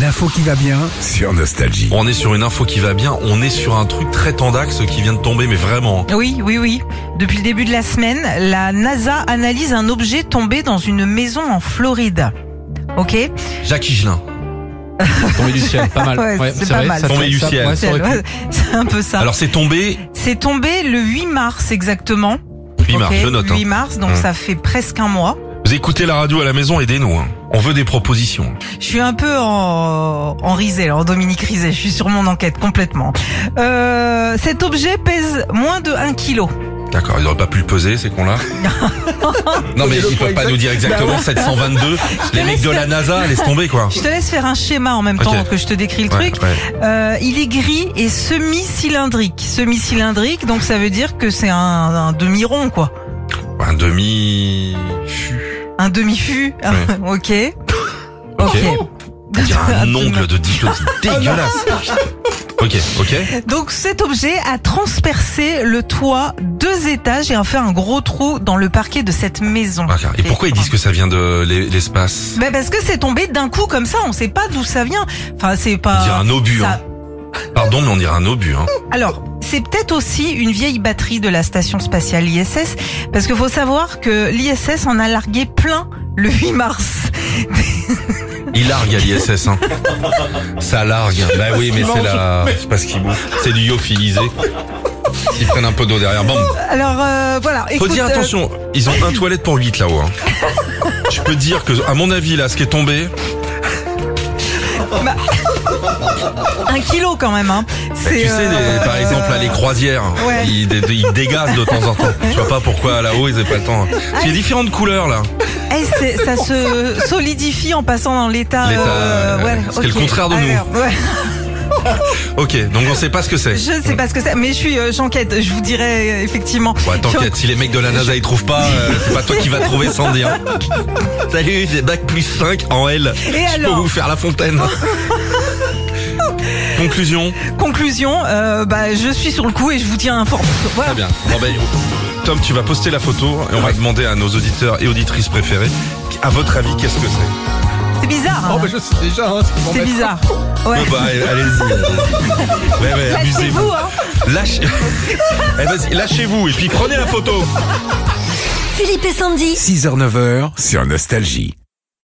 L'info qui va bien sur Nostalgie. On est sur une info qui va bien, on est sur un truc très tendax qui vient de tomber, mais vraiment. Oui. Depuis le début de la semaine, la NASA analyse un objet tombé dans une maison en Floride. Ok. Jacques Higelin. Tombé du ciel, pas mal. Ouais, c'est pas mal. Tombé du ciel. Ouais, ça aurait pu. Ouais, c'est un peu ça. Alors c'est tombé C'est tombé le 8 mars exactement. 8 mars, Ok, je note. 8 mars, donc ça fait presque un mois. Vous écoutez la radio à la maison, aidez-nous. On veut des propositions. Je suis un peu en risée, en Dominique Rizet. Je suis sur mon enquête complètement. Cet objet pèse moins de 1 kilo. D'accord, ils n'auraient pas pu le peser, ces cons-là. Non mais ils peuvent pas nous dire exactement 722. Les mecs de la NASA, laisse tomber quoi. Je te laisse faire un schéma en même temps que je te décris le truc. Ouais. Il est gris et semi-cylindrique. Semi-cylindrique, donc ça veut dire que c'est un demi-rond quoi. Un demi-fût. Un demi-fût. Ouais. Ok. On dirait un ongle de diplôme, c'est dégueulasse. Ok. Donc cet objet a transpercé le toit 2 étages et a fait un gros trou dans le parquet de cette maison. Okay. Et pourquoi ils disent que ça vient de l'espace? Parce que c'est tombé d'un coup comme ça, on sait pas d'où ça vient. Enfin, c'est pas... On dirait un obus. ça... Hein. Pardon, mais on dirait un obus. Hein. Alors, c'est peut-être aussi une vieille batterie de la station spatiale ISS, parce qu'il faut savoir que l'ISS en a largué plein le 8 mars. Il largue à l'ISS, hein. Ça largue. Bah oui, mais c'est pas ce qu'ils bouffent. C'est du lyophilisé. Ils prennent un peu d'eau derrière. Bon. Alors, voilà. Faut dire attention, ils ont un toilette pour 8 là-haut, hein. Je peux te dire que, à mon avis, là, ce qui est tombé. 1 kilo quand même, hein. Tu sais, par exemple, là, les croisières, ouais. ils dégazent de temps en temps. Je vois pas pourquoi là-haut, ils n'ont pas le temps. Il y a différentes couleurs, là. Ça se solidifie en passant dans l'état. C'est le contraire de nous. Ouais. Ok, donc on sait pas ce que c'est. Je sais pas ce que c'est, mais j'enquête. Je vous dirai effectivement. Ouais, t'enquêtes. Si les mecs de la NASA ils trouvent pas, c'est pas toi qui vas trouver sans dire. Salut, c'est bac plus 5 en L. Et je peux vous faire la fontaine. Conclusion, je suis sur le coup et je vous tiens informé. Voilà. Très bien. Bon, Tom, tu vas poster la photo et on va demander à nos auditeurs et auditrices préférés, à votre avis, qu'est-ce que c'est? C'est bizarre. Hein. Oh, je sais déjà. Hein, c'est bizarre. Ouais. Allez-y. Ouais, amusez-vous. Hein. Lâchez-vous et puis prenez la photo. Philippe et Sandy. 6h-9h sur Nostalgie.